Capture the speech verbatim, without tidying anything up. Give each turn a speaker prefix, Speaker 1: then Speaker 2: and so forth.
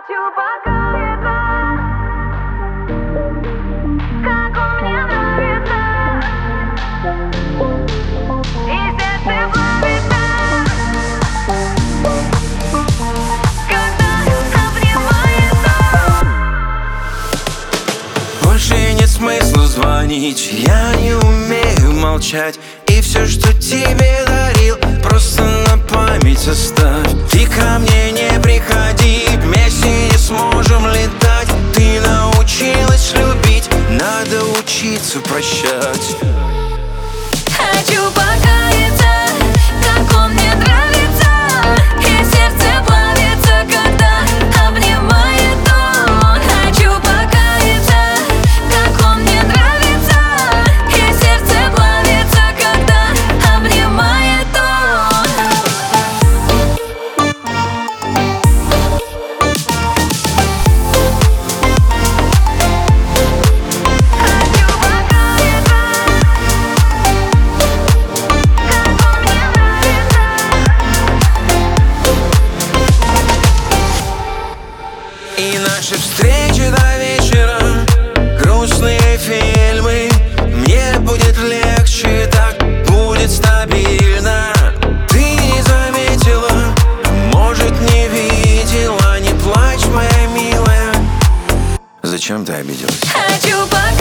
Speaker 1: Хочу покаяться, как он мне нравится, и сердце плавится, когда обнимает сон.
Speaker 2: Больше нет смысла звонить, я не умею молчать. И все, что тебе дарил, просто на память оставь. Ты ко мне не приходи, вместе не сможем летать. Ты научилась любить, надо учиться прощать.
Speaker 1: Хочу покаяться, как он мне нравится, и сердце плавится, когда обнимает он. Хочу покаяться, как он мне нравится, и сердце плавится, когда обнимает он. Хочу покаяться,
Speaker 2: И наши встречи до вечера, грустные фильмы. Мне будет легче, так будет стабильно. Ты не заметила, может не видела. Не плачь, моя милая. Зачем ты обиделась?
Speaker 1: хочу покаяться.